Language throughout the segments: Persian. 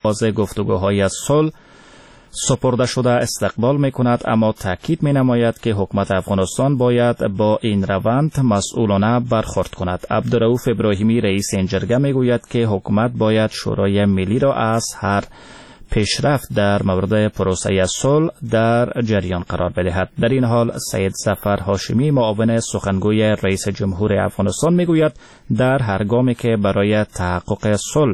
آغاز گفتگوهای صلح سپرده شده استقبال می‌کند، اما تاکید می‌نماید که حکومت افغانستان باید با این روند مسئولانه برخورد کند. عبدالرؤوف ابراهیمی رئیس این جرگه می‌گوید که حکومت باید شورای ملی را از هر پیشرفت در مورد پروسه صلح در جریان قرار بدهد. در این حال سید ظفر هاشمی معاون سخنگوی رئیس جمهور افغانستان میگوید در هر گامی که برای تحقق صلح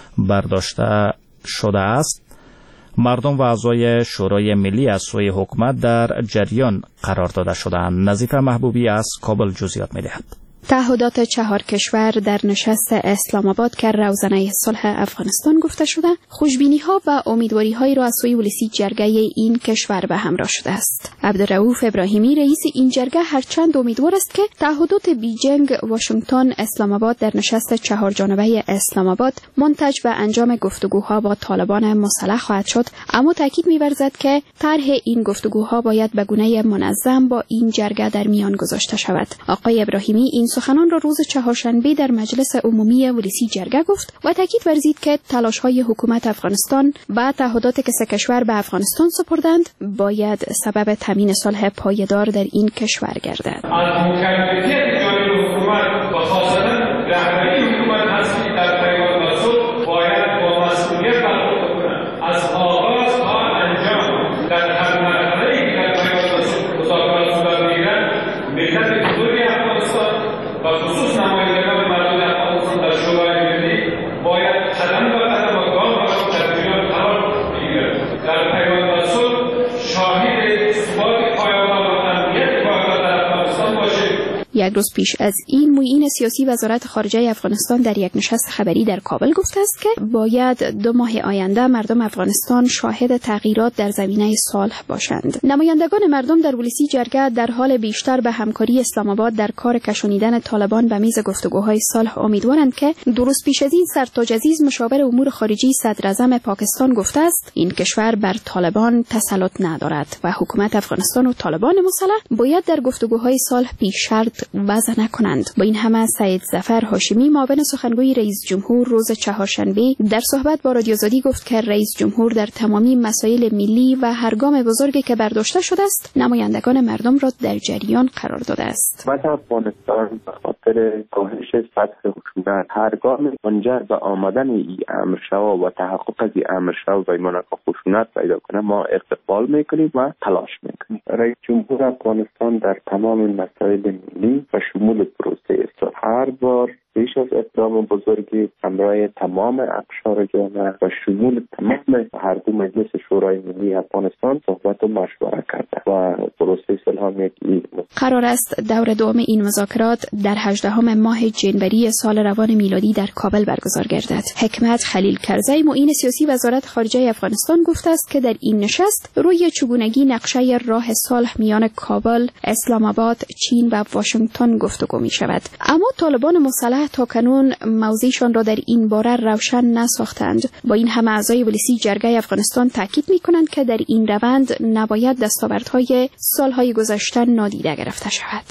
برداشته شده است، مردم و اعضای شورای ملی از سوی حکومت در جریان قرار داده شده‌اند. نظیفه محبوبی از کابل جزئیات می‌دهد. تعهدات 4 کشور در نشست اسلام آباد که روزنه صلح افغانستان گفته شده، خوشبینی‌ها و امیدواری‌هایی را از سوی ولسی جرگه این کشور به همراه شده است. عبدالرؤوف ابراهیمی رئیس این جرگه هرچند امیدوار است که تعهدات بیجینگ، واشنگتن، اسلام آباد در نشست 4 جانبه اسلام آباد منتج به انجام گفتگوها با طالبان مسلح خواهد شد، اما تاکید می‌ورزد که طرح این گفتگوها باید به گونه منظم با این جرگه در میان گذاشته شود. آقای ابراهیمی این سخنان را روز چهارشنبه در مجلس عمومی ولسی جرگه گفت و تاکید ورزید که تلاش‌های حکومت افغانستان با تعهداتی که 3 کشور به افغانستان سپردند باید سبب تامین صلح پایدار در این کشور گردد. از مکلفیت جانب حکومت و خاصتا رهبری حکومت هست که در پیمان با صلح باید با مسئولیت برخورد کنند. از آغاز تا انجام در هر مرحله‌ای که در پیمان با صلح مذاکرات صورت می‌گیرد، ملت بزرگ افغانستان و خصوص نمایندگان مردم افغانستان در شورای ملی باید قدم به قدم و گام به گام در جریان قرار بگیرند. در پیمان با صلح شاهد ثبات پایدار و امنیت پایدار در افغانستان باشید. یک روز پیش از این معین سیاسی وزارت خارجه افغانستان در یک نشست خبری در کابل گفته است که باید 2 ماه آینده مردم افغانستان شاهد تغییرات در زمینه صلح باشند. نمایندگان مردم در ولسی جرگه در حال بیشتر به همکاری اسلام آباد در کار کشانیدن طالبان به میز گفتگوهای صلح امیدوارند که 2 روز پیش از این سرتاج عزیز مشاور امور خارجه صدر اعظم پاکستان گفته است این کشور بر طالبان تسلط ندارد و حکومت افغانستان و طالبان مسلح باید در گفتگوهای صلح پیش شرط وضع نکنند. با این همه سید ظفر هاشمی معاون سخنگوی رئیس جمهور روز چهارشنبه در صحبت با رادیو آزادی گفت که رئیس جمهور در تمامی مسائل ملی و هر گام بزرگی که برداشته شده است نمایندگان مردم را در جریان قرار داده است. افغانستان به خاطر کاهش سطح خشونت هر گام منجر به آمدن این امرشوا و تحقق از این امرشوا و ایمان خشونت پیدا کنه ما استقبال میکنیم و تلاش میکنیم. رئیس جمهور افغانستان در تمام مسائل ملی و شمول پروسه اصلاح هر بار پیش از اقدام بزرگی همراه تمام اقشار جامعه و شمول تمام هر دو مجلس شورای ملی افغانستان صحبت و مشوره کرده و پروسه صلح قرار است دور دوم این مذاکرات در 18 ماه جنوری سال روان میلادی در کابل برگزار گردد. حکمت خلیل کرزی معین سیاسی وزارت خارجه افغانستان گفته است که در این نشست روی چگونگی نقشه راه صلح میان کابل، اسلام آباد، چین و واشنگتن گفتگو می شود. اما طالبان مسلح تا کنون موضعشان را در این باره روشن نساختند. با این همه اعضای ولسی جرگه افغانستان تاکید می کنند که در این روند نباید دستاوردهای سالهای گذشته نادیده گرفته شود.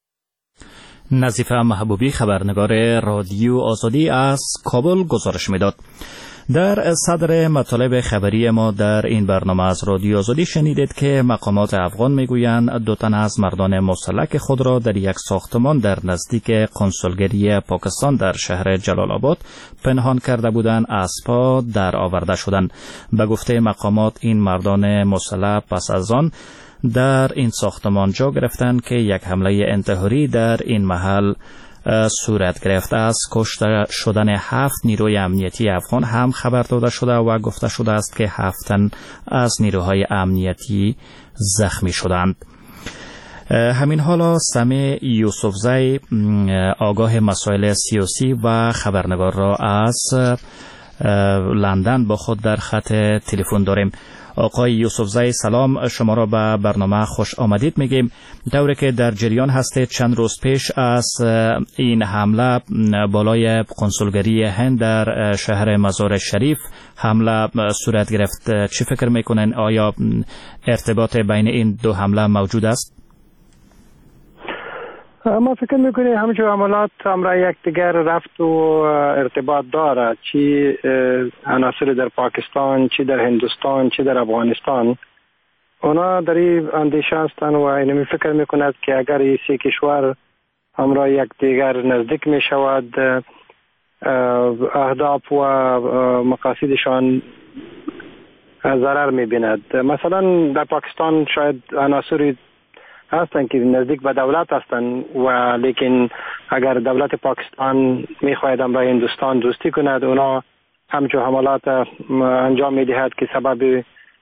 نظیفه محبوبی خبرنگار رادیو آزادی از کابل گزارش میداد. در صدر مطالب خبری ما در این برنامه از رادیو آزادی شنیدید که مقامات افغان میگویند 2 تن از مردان مسلح خود را در یک ساختمان در نزدیک کنسولگری پاکستان در شهر جلال آباد پنهان کرده بودند از پا در آورده شدند. به گفته مقامات این مردان مسلح پس از آن در این ساختمان جا گرفتند که یک حمله انتحاری در این محل صورت گرفته. از کشته شدن 7 نیروی امنیتی افغان هم خبر داده شده و گفته شده است که 7 تن از نیروهای امنیتی زخمی شدند. همین حالا سمی یوسفزی آگاه مسائل سیاسی و خبرنگار را از لندن با خود در خط تلفن داریم. آقای یوسفزی سلام، شما را به برنامه خوش آمدید میگیم. طوری که در جریان هستید چند روز پیش از این حمله بالای کنسولگری هند در شهر مزار شریف حمله صورت گرفت. چی فکر میکنن؟ آیا ارتباط بین این 2 حمله موجود است؟ ما فکر میکنیم همچون حملات همراه یکدیگر رفت و ارتباط داره، چی عناصر در پاکستان، چی در هندوستان، چی در افغانستان. اونا در این اندیشه هستند و اینمی فکر میکند که اگر این سه کشور همراه یکدیگر نزدیک میشود، اهداف و مقاصدشان ضرر میبیند. مثلا در پاکستان شاید عناصری هستند که نزدیک به دولت هستند و لیکن اگر دولت پاکستان میخواهد همراه هندوستان دوستی کند، اونا همچون حملات انجام میدهد که سبب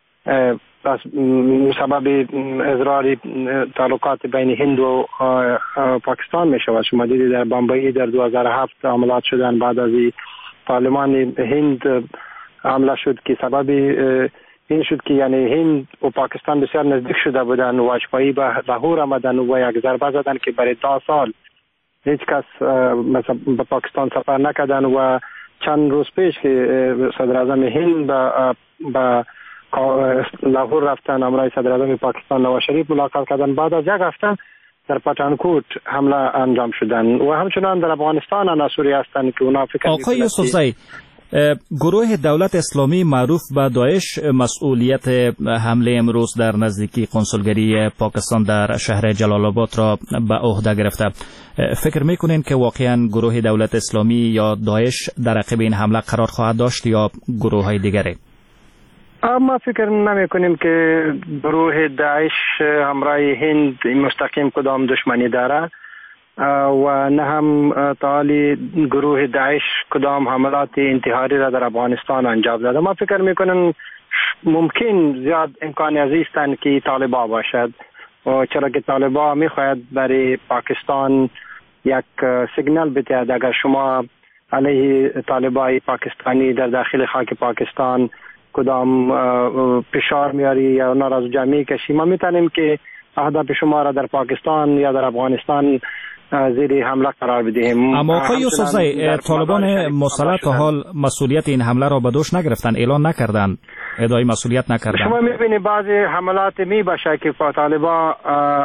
اضرار تعلقات بین هند و پاکستان می شود. شما دیدید در بمبئی در 2007 حملات شدن، بعد از پارلمان هند حمله شد که سبب این شد که یعنی هند و پاکستان بسیار نزدیک شده بودند و اشپایی به لاهور آمدن و یک ضربه زدن که برای 10 سال هیچ کس مثلا به پاکستان سفر نکردن و چند روز پیش که صدر اعظم هند به لاهور رفتن، امرای صدر اعظم پاکستان نواز شریف ملاقات کردن، بعد از یک هفته در پتانکوت حمله انجام شدن و همچنان در افغانستان عناصری هستند که اونا فکر آقای یوسفزئی، گروه دولت اسلامی معروف به داعش مسئولیت حمله امروز در نزدیکی کنسولگری پاکستان در شهر جلال آباد را به عهده گرفته. فکر میکنین که واقعا گروه دولت اسلامی یا داعش در عقب این حمله قرار خواهد داشت یا گروه های دیگری؟ ما فکر نمی کنیم که گروه داعش همراه هند مستقیم کدام دشمنی داره و نه هم تعالی گروه داعش کدام حملات انتحاری را در افغانستان انجام داده. ما فکر میکنیم ممکن زیاد امکان است که طالبان باشد و چرا که طالبان میخواهد برای پاکستان یک سیگنال بدهد. اگر شما علیه طالبان پاکستانی در داخل خاک پاکستان کدام فشار میاری یا اونا را از جمعی کشی، ما میتونیم که اهداف شما را در پاکستان یا در افغانستان زیر حمله قرار بدهیم. اما آقای یوسفزئی، طالبان مسلح تا حال مسئولیت این حمله را به دوش نگرفتن، اعلان نکردن، ادعای مسئولیت نکردن. شما میبینید بعضی حملات باشه که طالبان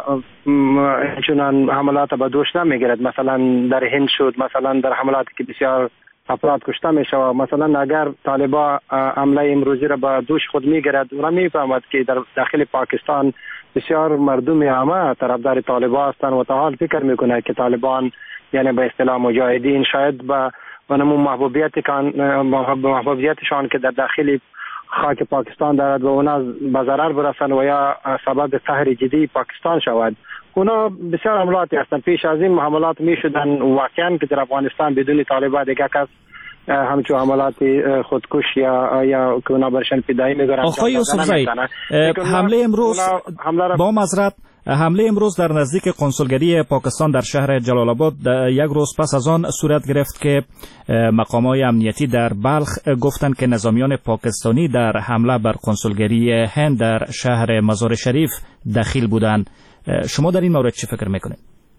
چنان حملات به دوش نمیگیرد. مثلا در هند شد، مثلا در حملاتی که بسیار افراد کشته می شود. مثلا اگر طالبان حمله امروزی را به دوش خود میگیرد، اون میفهمد که در داخل پاکستان بسیار مردم عامه طرفدار طالبان هستند و تا حال فکر میکنه که طالبان یعنی به اصطلاح مجاهدین شاید به نمون محبوبیتشان که در داخل خاک پاکستان دارد و اونا به ضرر برسند و یا سبب قهر جدی پاکستان شود. اونا بسیار حملاتی هستند. پیش از این حملات می شدن واقعا که در افغانستان بدون طالبان دیگه کس همچون حملات خودکش یا که اونا برشن پیدایی میگرن. آقای یوسفزئی، حمله امروز با معذرت حمله امروز در نزدیک کنسولگری پاکستان در شهر جلال آباد یک روز پس از آن صورت گرفت که مقامات امنیتی در بلخ گفتند که نظامیان پاکستانی در حمله بر کنسولگری هند در شهر مزار شریف دخیل بودند. شما در این مورد چه فکر میکنید؟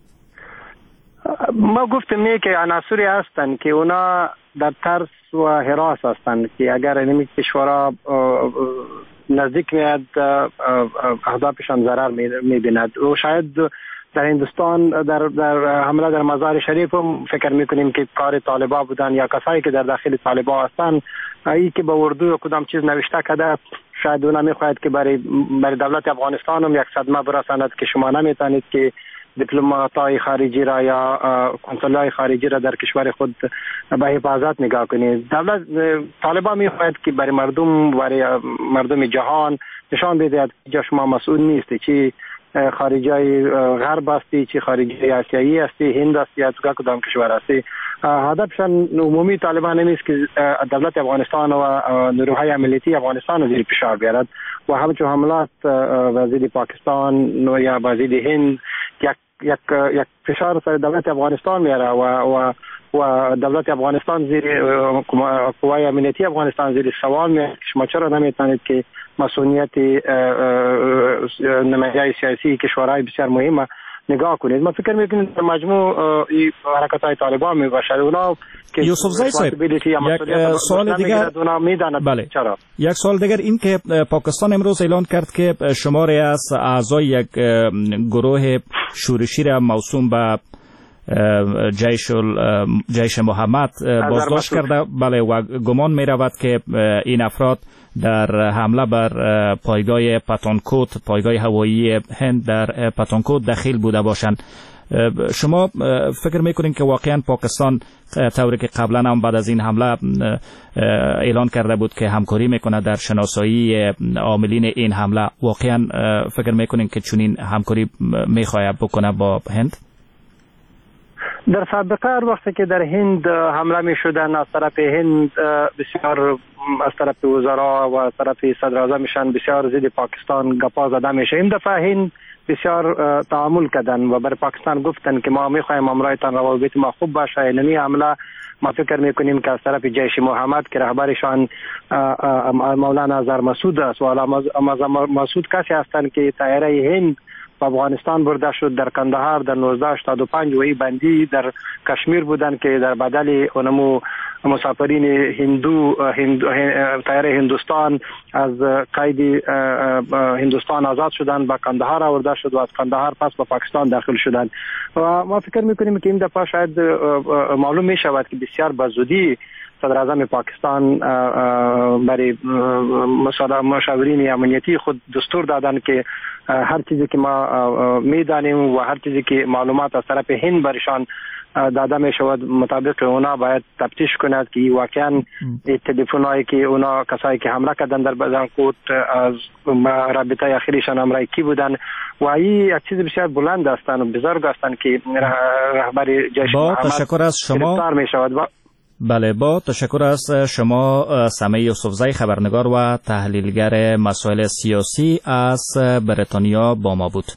ما گفتیم که عناصری هستند که اونا در ترس و هراس هستند که اگر این کشورها نزدیک میاد اهدافشان ضرر میبیند و شاید در هندوستان در حمله در مزار شریف هم فکر میکنیم که کار طالبان بودن یا کسایی که در داخل طالبان هستند. ای که به اردو کدام چیز نوشته کرده، شاید اونا میخواهد که برای دولت افغانستان هم یک صدمه برساند که شما نمیتونید که دیپلمات‌های خارجی را یا کنسولای خارجی را در کشور خود به حفاظت نگاه کنید. دولت طالبان میخواهد که برای مردم جهان نشان بدهد که شما مسئول نیستی، چی خارجی غرب هستی، چی خارجی آسیایی هستی، هند هستی یا کدام کشور هستی. هدفشان عمومی طالبان نیست که دولت افغانستان و نیروهای امنیتی افغانستان زیر فشار بیارد و همچون حملات وزیر پاکستان یا وزیر هند یک فشار سر دولت افغانستان میاره و دولت افغانستان زیر قوای امنیتی افغانستان زیر سوال میاره. شما چرا نمیتونید که مسئولیت نمایندگان سیاسی کشورهای بسیار مهم نگاه کنید. ما فکر میکنیم در مجموع حرکت های طالبان میباشد. اونا که یوسف زی صاحب یک سوال دیگر بله. چرا؟ یک سوال دیگر این که پاکستان امروز اعلان کرد که شماری از اعضای یک گروه شورشی را موسوم به جیش محمد بازداشت کرده. بله و گمان می رود که این افراد در حمله بر پایگاه پتانکوت، پایگاه هوایی هند در پتانکوت دخیل بوده باشند. شما فکر میکنین که واقعا پاکستان طوری که قبلا هم بعد از این حمله اعلان کرده بود که همکاری میکنه در شناسایی عاملین این حمله، واقعا فکر میکنین که چنین همکاری میخواد بکنه با هند؟ در سابقه وقتی که در هند حمله می شدن از طرف هند بسیار از طرف وزرا و از طرف صدر اعظمشان بسیار ضد پاکستان گپا زده میشه. این دفعه هند بسیار تعامل کردن و برای پاکستان گفتن که ما میخوایم امرایتان روابط ما خوب باشه. اینمی حمله ما فکر میکنیم که از طرف جیش محمد که رهبرشان مولانا اظهر مسعود است و اظهر مسعود کسی هستند که طیاره هند و افغانستان برده شد در کندهار در 1985 و ای بندی در کشمیر بودن که در بدل اونمو مسافرین طیاره هندوستان از قید هندوستان آزاد شدن به کندهار آورده شد و از کندهار پس به پاکستان داخل شدن و ما فکر میکنیم که این دفعه شاید معلوم می شود که بسیار بزودی صدر اعظم پاکستان برای مشاورین امنیتی خود دستور دادن که هر چیزی که ما میدانیم و هر چیزی که معلومات از طرف هند برشان داده می شود مطابق اونا باید تفتیش کند که واقعا تلفن‌هایی که اونا کسایی که حمله کردن در پتانکوت از رابطه اخیرشان امریکی بودن و این یک چیز بسیار بلند هستند و بزرگ هستند که رهبر جیش محمد تشکر از شما گرفتار می شود. بله با تشکر از شما سمیع یوسفزی خبرنگار و تحلیلگر مسائل سیاسی از بریتانیا با ما بود.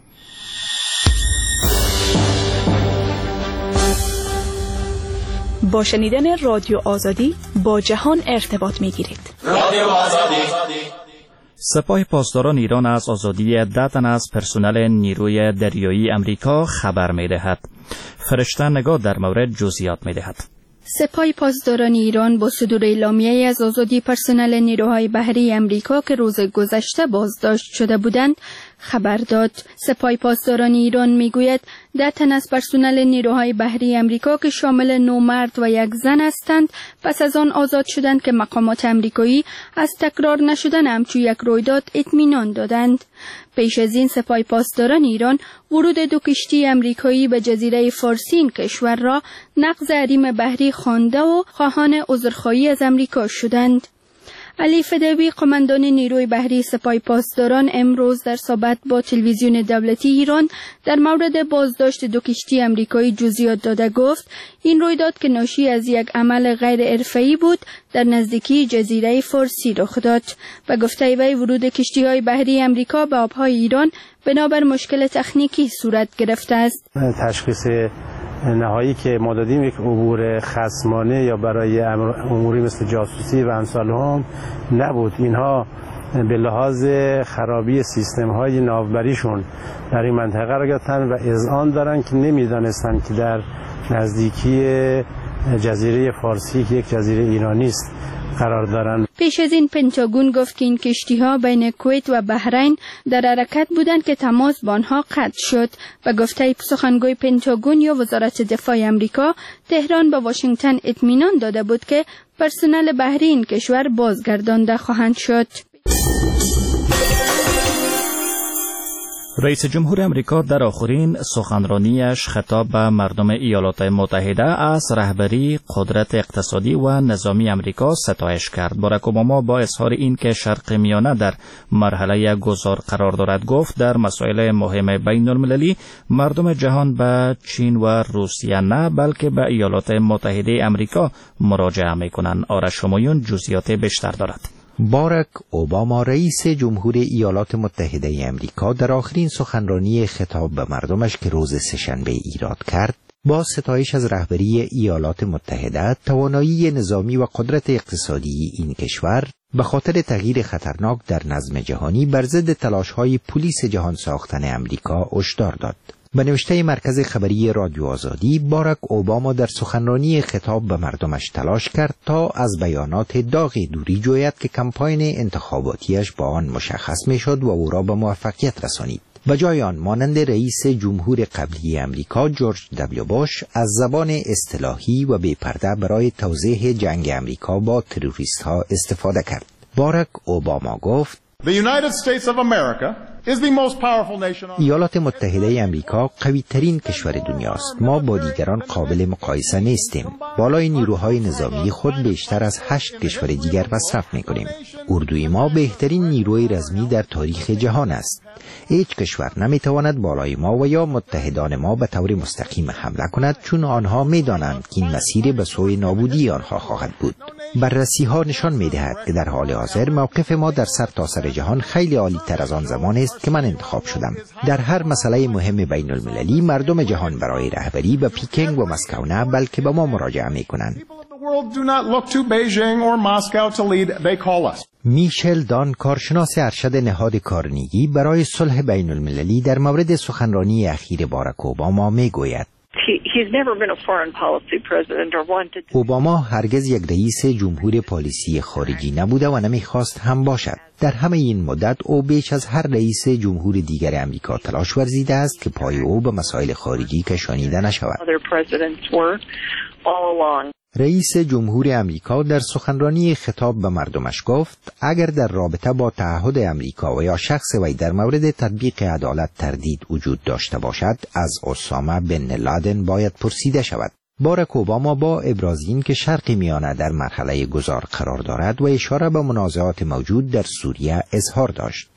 با شنیدن رادیو آزادی با جهان ارتباط می‌گیرید. رادیو آزادی. سپاه پاسداران ایران از آزادی 10 تن از پرسنل نیروی دریایی امریکا خبر می‌دهد. فرشته نگاه در مورد جزئیات می‌دهد. سپاه پاسداران ایران با صدور اعلامیه‌ای از آزادی پرسنل نیروهای بحری امریکا که روز گذشته بازداشت شده بودند خبر داد. سپاه پاسداران ایران میگوید 10 تن از پرسنل نیروهای بحری امریکا که شامل 9 مرد و 1 زن هستند پس از آن آزاد شدند که مقامات امریکایی از تکرار نشدن همچون یک رویداد اطمینان دادند. پیش از این سپاه پاسداران ایران ورود 2 کشتی امریکایی به جزیره فارسی این کشور را نقض حریم بحری خوانده و خواهان عذرخواهی از امریکا شدند. علی فدوی قماندان نیروی بحری سپاه پاسداران امروز در صحبت با تلویزیون دولتی ایران در مورد بازداشت 2 کشتی امریکایی جزئیات داده گفت این رویداد که ناشی از یک عمل غیر حرفه‌ای بود در نزدیکی جزیره فارسی رخ داد. و گفته وی ورود کشتی‌های بحری امریکا به آب‌های ایران بنابر مشکل تکنیکی صورت گرفته است. تشخیص نهایی که ما دادیم یک عبور خصمانه یا برای اموری مثل جاسوسی و امثال هم نبود. اینها به لحاظ خرابی سیستم های ناوبریشون در این منطقه را گرفتن و اذعان دارن که نمیدانستن که در نزدیکی جزیره فارسی که یک جزیره ایرانی است قرار دارند. پیش از این پنتاگون گفت که این کشتی‌ها بین کویت و بحرین در حرکت بودند که تماس با آنها قطع شد و گفته سخنگوی پنتاگون یا وزارت دفاع آمریکا تهران به واشنگتن اطمینان داده بود که پرسنل بحری این کشور بازگردانده خواهند شد. رئیس جمهور امریکا در آخرین سخنرانیش خطاب به مردم ایالات متحده از رهبری قدرت اقتصادی و نظامی امریکا ستایش کرد. باراک اوباما با اظهار این که شرق میانه در مرحله گذار قرار دارد گفت در مسائل مهم بین المللی مردم جهان به چین و روسیه نه بلکه به ایالات متحده امریکا مراجعه میکنند. آرش همایون جزئیات بیشتر دارد. باراک اوباما رئیس جمهور ایالات متحده امریکا در آخرین سخنرانی خطاب به مردمش که روز سه‌شنبه ایراد کرد با ستایش از رهبری ایالات متحده، توانایی نظامی و قدرت اقتصادی این کشور به خاطر تغییر خطرناک در نظم جهانی بر ضد تلاش‌های پلیس جهان ساختن امریکا هشدار داد. به نوشته مرکز خبری رادیو آزادی، باراک اوباما در سخنرانی خطاب به مردمش تلاش کرد تا از بیانات داغ دوری جوید که کمپاین انتخاباتیش با آن مشخص میشد و او را به موفقیت رسانید. و جای آن مانند رئیس جمهور قبلی امریکا جورج دبلیو بوش از زبان اصطلاحی و بی پرده برای توضیح جنگ امریکا با تروریست ها استفاده کرد. باراک اوباما گفت: ایالات متحده امریکا قوی ترین کشور دنیاست. ما با دیگران قابل مقایسه نیستیم. بالای نیروهای نظامی خود بیشتر از 8 کشور دیگر مصرف می‌کنیم. اردوی ما بهترین نیروی رزمی در تاریخ جهان است. هیچ کشور نمیتواند بالای ما و یا متحدان ما به طور مستقیم حمله کند، چون آنها میدانند که این مسیر به سوی نابودی آنها خواهد بود. بررسی ها نشان میدهد که در حال حاضر موقف ما در سرتاسر جهان خیلی عالی تر از آن زمانی است که من انتخاب شدم. در هر مسئله مهم بین المللی مردم جهان برای رهبری به پیکنگ و مسکو نه، بلکه به ما مراجعه میکنند. میشل دان، کارشناس ارشد نهاد کارنگی برای صلح بین المللی، در مورد سخنرانی اخیر باراک اوباما میگوید: اوباما هرگز یک رئیس جمهور پالیسی خارجی نبوده و نمیخواست هم باشد. در همه این مدت او بیش از هر رئیس جمهور دیگر امریکا تلاش ورزیده است که پای او به مسائل خارجی کشانیده نشود. رئیس جمهور امریکا در سخنرانی خطاب به مردمش گفت: اگر در رابطه با تعهد امریکا و یا شخص وی در مورد تطبیق عدالت تردید وجود داشته باشد، از اسامه بن لادن باید پرسیده شود. باراک اوباما با ابراز این که شرق میانه در مرحله گذار قرار دارد و اشاره به منازعات موجود در سوریه اظهار داشت.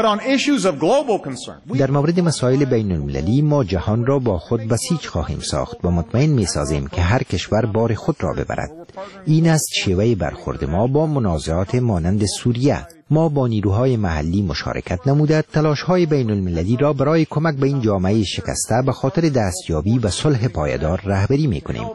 در مورد مسائل بین المللی ما جهان را با خود بسیج خواهیم ساخت و مطمئن می سازیم که هر کشور بار خود را ببرد. این است شیوه برخورد ما با منازعات مانند سوریه. ما با نیروهای محلی مشارکت نموده تلاش‌های بین المللی را برای کمک به این جامعه شکسته به خاطر دستیابی به صلح پایدار رهبری می کنیم.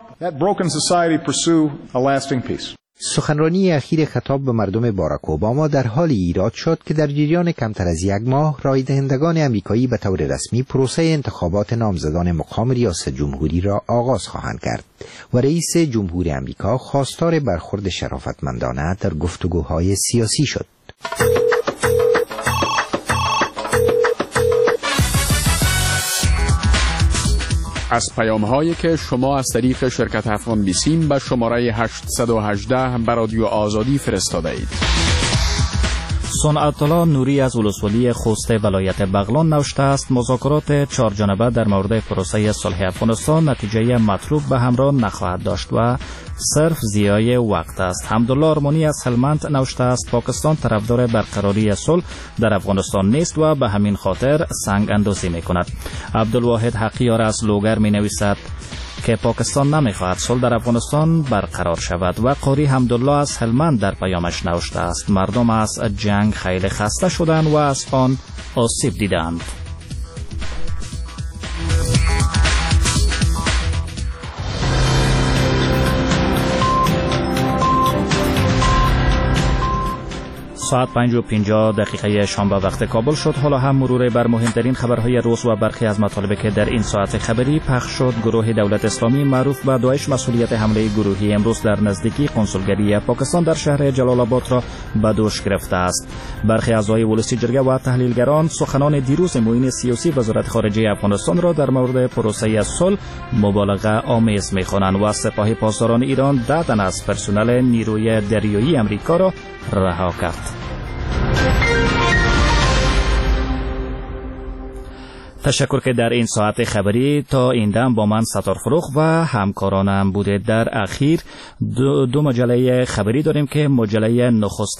سخنرانی اخیر خطاب به مردم باراک اوباما در حال ایراد شد که در جریان کمتر از 1 ماه رای دهندگان آمریکایی به طور رسمی پروسه انتخابات نامزدان مقام ریاست جمهوری را آغاز خواهند کرد و رئیس جمهور آمریکا خواستار برخورد شرافتمندانه در گفتگوهای سیاسی شد. از پیام‌هایی که شما از طریق شرکت افغان بیسیم به شماره 818 به رادیو آزادی فرستاده اید. صنعت‌الله نوری از ولسوالی خوست ولایت بغلان نوشته است: مذاکرات 4 جانبه در مورد پروسه صلح افغانستان نتیجه مطلوب به همراه نخواهد داشت و صرف ضیاع وقت است. حمدالله ارمانی از هلمند نوشته است: پاکستان طرفدار برقراری صلح در افغانستان نیست و به همین خاطر سنگ اندازی می‌کند. عبدالواحد حقیار از لوگر می‌نویسد که پاکستان نمیخواهد صلح در افغانستان برقرار شود. و قاری حمدالله از هلمند در پیامش نوشته است: مردم از جنگ خیلی خسته شدند و از آن آسیب دیدند. ساعت 5:50 شام به وقت کابل شد. حالا هم مرور بر مهمترین خبرهای روز و برخی از مطالبی که در این ساعت خبری پخش شد. گروه دولت اسلامی معروف به داعش مسئولیت حمله گروهی امروز در نزدیکی قنسولگری پاکستان در شهر جلال آباد را به دوش گرفته است. برخی اعضای ولسی جرگه و تحلیلگران سخنان دیروز معین سیاسی وزارت خارجه افغانستان را در مورد پروسه صلح مبالغه آمیز می‌خوانند و سپاه پاسداران ایران 10 تن از پرسنل نیروی دریایی آمریکا را رها کرد. تشکر که در این ساعت خبری تا این دم با من ستار فروغ و همکارانم بوده. در اخیر دو مجله خبری داریم که مجله نخست